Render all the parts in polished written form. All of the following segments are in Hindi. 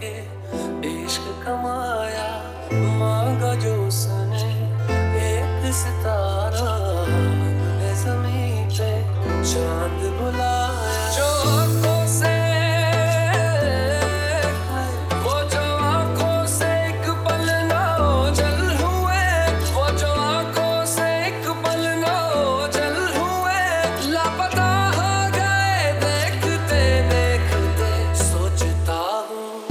इश्क कमाया, मांगा जो उसने एक सितारा, ने ज़मीं पे चांद बुलाया। जो आँखों से, वो जो आँखों से एक पल ना ओझल हुए, वो जो आँखों से एक पल ना ओझल हुए, लापता हो गए देखते देखते। सोचता हूँ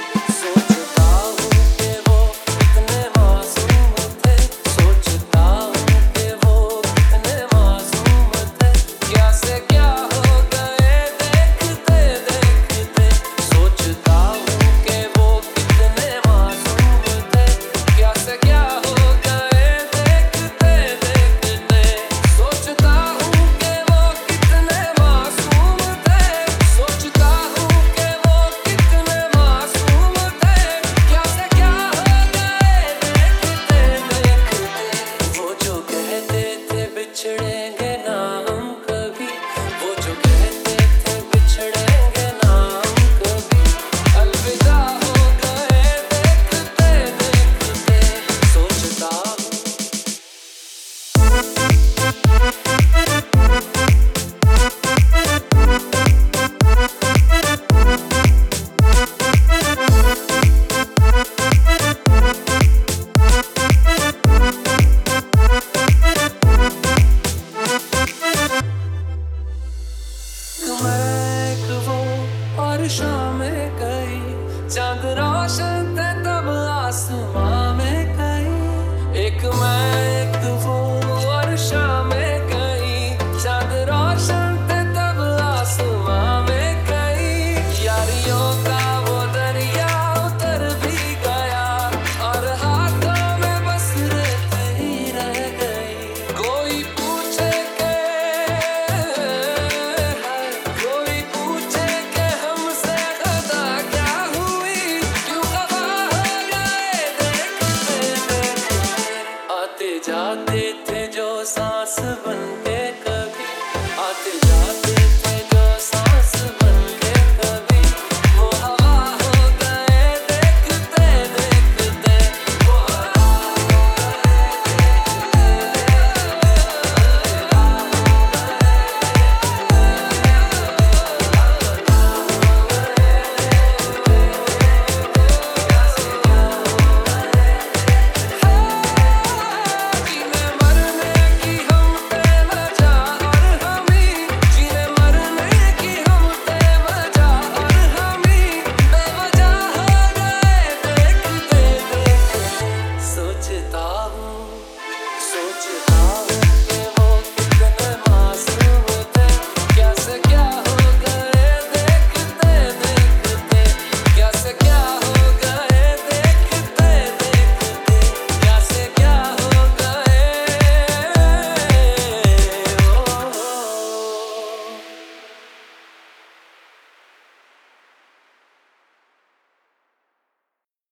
कि वो कितने मासूम थे, सोचता हूँ कि वो कितने मासूम थे। क्या से क्या हो गए देखते देखते। सोचता हूँ कि वो कितने मासूम थे, क्या से क्या हो गए देखते देखते। सोचता हूँ कि वो कितने मासूम थे, सोचता हूँ कि वो कितने मासूम थे, क्या से क्या हो गए देखते देखते। वो जो कहते थे बिछड़ेंगे ना हम कभी, वो जो कहते थे बिछड़ेंगे ना हम कभी, अलविदा हो गए देखते देखते। सोचता हूँ मैं एक वो और शामें गई, चांद रोशन